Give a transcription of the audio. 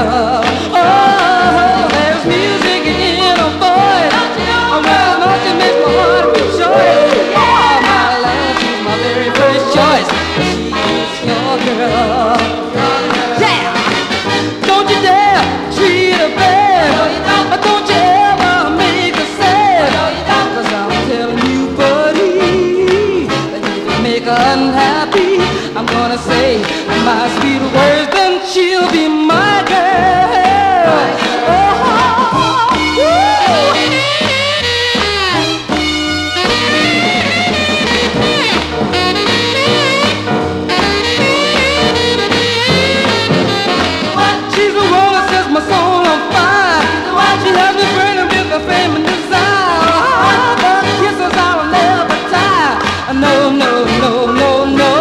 girl. Oh, there's music in her voice. Well, nothing makes my heart rejoice. Oh, my love, she's my very first choice. She's your girl. Yeah! Don't you dare treat her bad. Don't you ever make her sad. 'Cause I'm telling you, buddy, that if you make her unhappy, I'm gonna say my sweet words, then she'll be my girl. Oh, she's the one that sets my soul on fire. She has me burning with her fame and desire. The kisses I'll never tire. No, no, no, no, no.